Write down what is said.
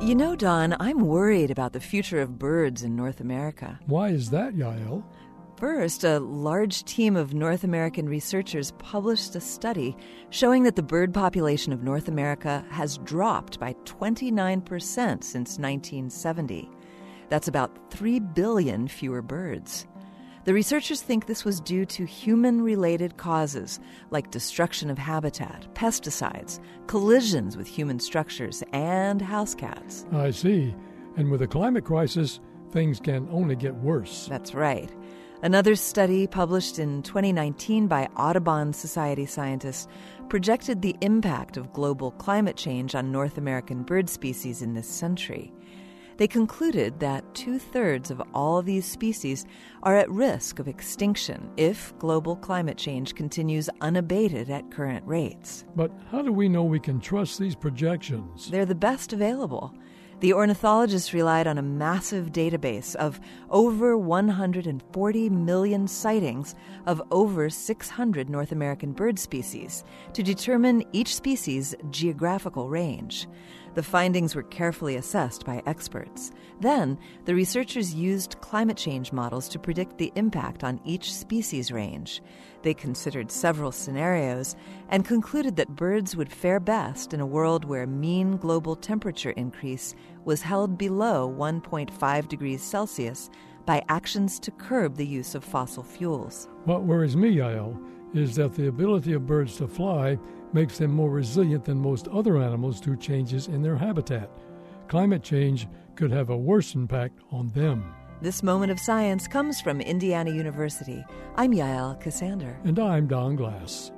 You know, Don, I'm worried about the future of birds in North America. Why is that, Yael? First, a large team of North American researchers published a study showing that the bird population of North America has dropped by 29% since 1970. That's about 3 billion fewer birds. The researchers think this was due to human-related causes like destruction of habitat, pesticides, collisions with human structures, and house cats. I see. And with the climate crisis, things can only get worse. That's right. Another study published in 2019 by Audubon Society scientists projected the impact of global climate change on North American bird species in this century. They concluded that 2/3 of all these species are at risk of extinction if global climate change continues unabated at current rates. But how do we know we can trust these projections? They're the best available. The ornithologists relied on a massive database of over 140 million sightings of over 600 North American bird species to determine each species' geographical range. The findings were carefully assessed by experts. Then, the researchers used climate change models to predict the impact on each species range. They considered several scenarios and concluded that birds would fare best in a world where mean global temperature increase was held below 1.5 degrees Celsius by actions to curb the use of fossil fuels. What worries me, Yael, is that the ability of birds to fly makes them more resilient than most other animals to changes in their habitat. Climate change could have a worse impact on them. This moment of science comes from Indiana University. I'm Yael Cassander. And I'm Don Glass.